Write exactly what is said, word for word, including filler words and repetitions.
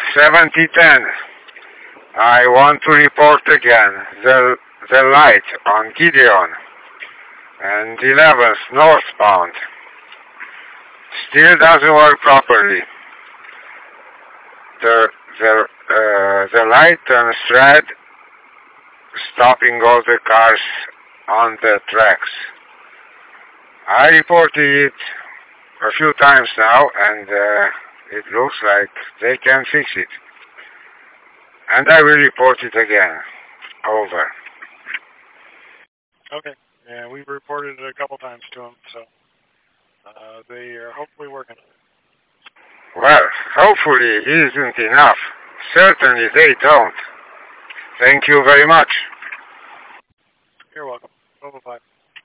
seventy ten. I want to report again the, the light on Gideon and eleventh northbound still doesn't work properly. The, the, uh, the light turns red, stopping all the cars on the tracks. I reported it a few times now, and uh, it looks like they can fix it. And I will report it again. Over. Okay. Yeah, we've reported it a couple times to them, so uh, they are hopefully working on it. Well, hopefully it isn't enough. Certainly they don't. Thank you very much. You're welcome. Bye-bye.